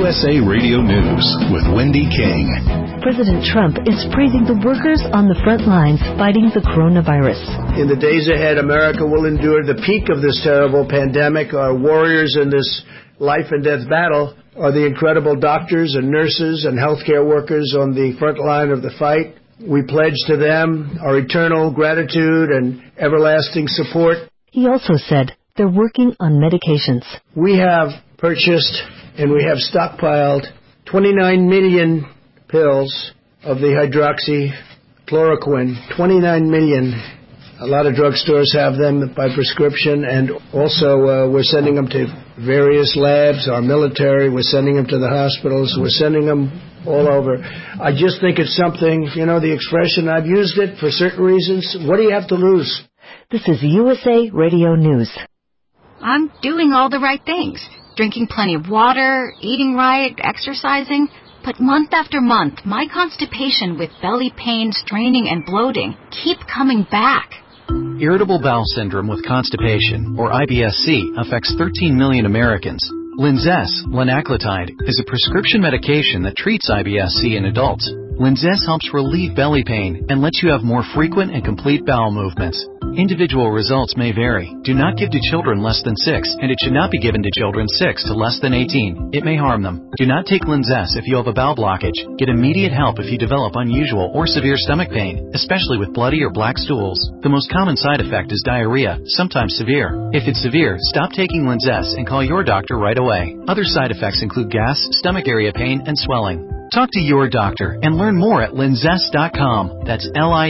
USA Radio News with Wendy King. President Trump is praising the workers on the front lines fighting the coronavirus. In the days ahead, America will endure the peak of this terrible pandemic. Our warriors in this life and death battle are the incredible doctors and nurses and healthcare workers on the front line of the fight. We pledge to them our eternal gratitude and everlasting support. He also said they're working on medications. We have purchased and we have stockpiled 29 million pills of the hydroxychloroquine. 29 million. A lot of drugstores have them by prescription, and also we're sending them to various labs, our military. We're sending them to the hospitals. We're sending them all over. I just think it's something, the expression, I've used it for certain reasons. What do you have to lose? This is USA Radio News. I'm doing all the right things. Drinking plenty of water, eating right, exercising. But month after month, my constipation with belly pain, straining, and bloating keep coming back. Irritable bowel syndrome with constipation, or IBS-C, affects 13 million Americans. Linzess, linaclotide, is a prescription medication that treats IBS-C in adults. Linzess helps relieve belly pain and lets you have more frequent and complete bowel movements. Individual results may vary. Do not give to children less than 6, and it should not be given to children 6 to less than 18. It may harm them. Do not take Linzess if you have a bowel blockage. Get immediate help if you develop unusual or severe stomach pain, especially with bloody or black stools. The most common side effect is diarrhea, sometimes severe. If it's severe, stop taking Linzess and call your doctor right away. Other side effects include gas, stomach area pain, and swelling. Talk to your doctor and learn more at linzess.com. That's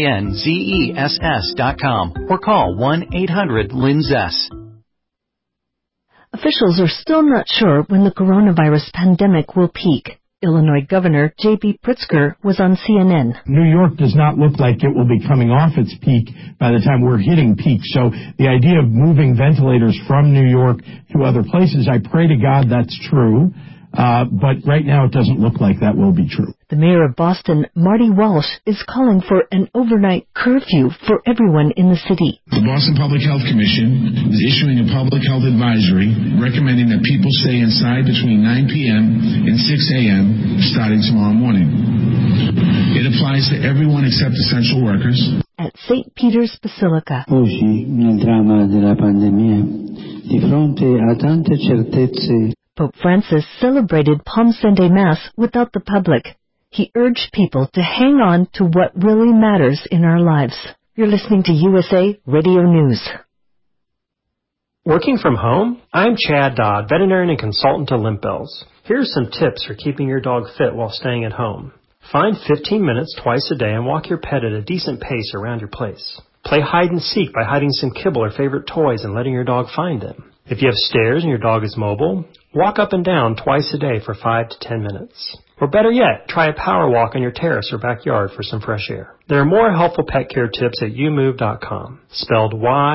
LINZESS.com. Or call 1-800-LINZESS. Officials are still not sure when the coronavirus pandemic will peak. Illinois Governor J.B. Pritzker was on CNN. New York does not look like it will be coming off its peak by the time we're hitting peak. So the idea of moving ventilators from New York to other places, I pray to God that's true. But right now it doesn't look like that will be true. The mayor of Boston, Marty Walsh, is calling for an overnight curfew for everyone in the city. The Boston Public Health Commission is issuing a public health advisory recommending that people stay inside between 9 p.m. and 6 a.m. starting tomorrow morning. It applies to everyone except essential workers. At St. Peter's Basilica. Oggi, nel dramma della pandemia, di fronte a tante certezze, Pope Francis celebrated Palm Sunday Mass without the public. He urged people to hang on to what really matters in our lives. You're listening to USA Radio News. Working from home? I'm Chad Dodd, veterinarian and consultant to Limp Bells. Here are some tips for keeping your dog fit while staying at home. Find 15 minutes twice a day and walk your pet at a decent pace around your place. Play hide and seek by hiding some kibble or favorite toys and letting your dog find them. If you have stairs and your dog is mobile, walk up and down twice a day for 5 to 10 minutes. Or better yet, try a power walk on your terrace or backyard for some fresh air. There are more helpful pet care tips at youmove.com, spelled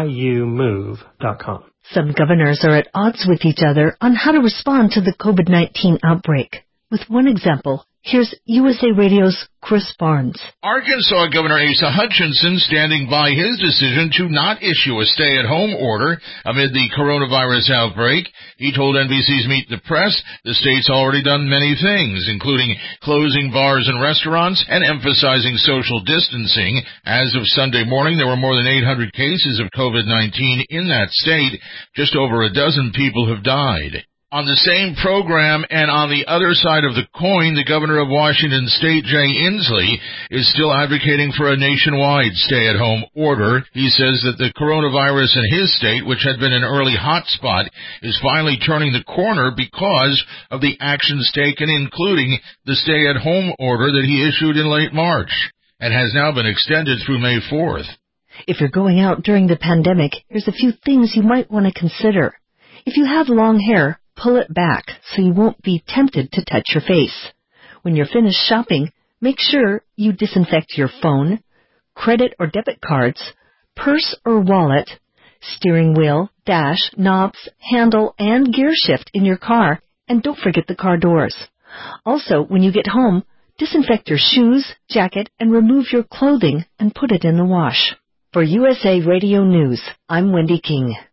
YOUMOVE.com. Some governors are at odds with each other on how to respond to the COVID-19 outbreak. With one example, here's USA Radio's Chris Barnes. Arkansas Governor Asa Hutchinson standing by his decision to not issue a stay-at-home order amid the coronavirus outbreak. He told NBC's Meet the Press the state's already done many things, including closing bars and restaurants and emphasizing social distancing. As of Sunday morning, there were more than 800 cases of COVID-19 in that state. Just over a dozen people have died. On the same program and on the other side of the coin, the governor of Washington State, Jay Inslee, is still advocating for a nationwide stay-at-home order. He says that the coronavirus in his state, which had been an early hotspot, is finally turning the corner because of the actions taken, including the stay-at-home order that he issued in late March and has now been extended through May 4th. If you're going out during the pandemic, here's a few things you might want to consider. If you have long hair, pull it back so you won't be tempted to touch your face. When you're finished shopping, make sure you disinfect your phone, credit or debit cards, purse or wallet, steering wheel, dash, knobs, handle, and gear shift in your car, and don't forget the car doors. Also, when you get home, disinfect your shoes, jacket, and remove your clothing and put it in the wash. For USA Radio News, I'm Wendy King.